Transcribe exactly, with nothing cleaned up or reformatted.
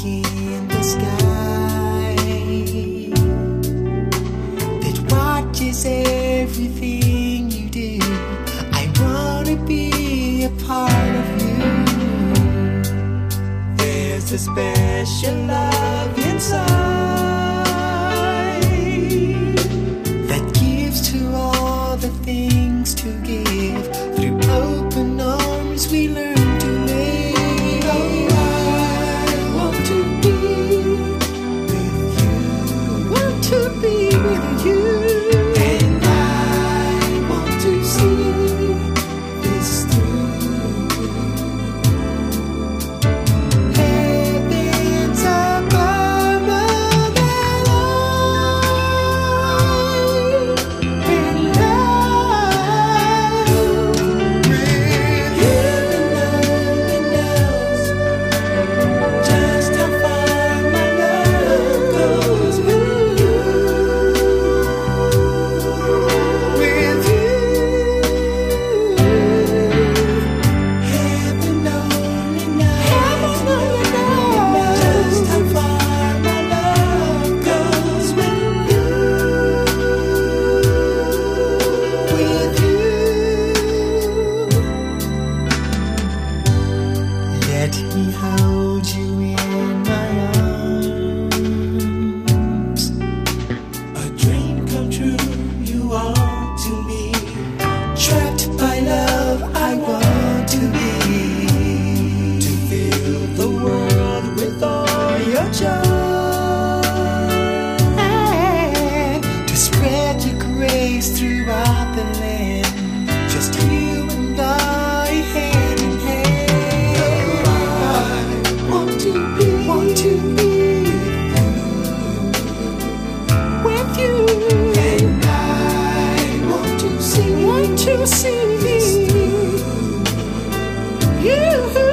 in the sky that watches everything you do. I wanna be a part of you. There's a special love inside that gives to all the things to give. Through open arms we learn to live. Oh, I want to be with you. Want to be with you. And I want to see this through. Heaven's above than life and love. With heaven only knows just how far my love goes. With you, with you. Heaven only knows just how far my love goes. With you, with you. Let me hold you in my arms. A dream come true, you are to me. Trapped by love, I want to be. To fill the world with all your joy. To spread your grace throughout the land. Just you and I, hand in hand. Oh, I want to be, want to be with you. And I want to see, want to see you.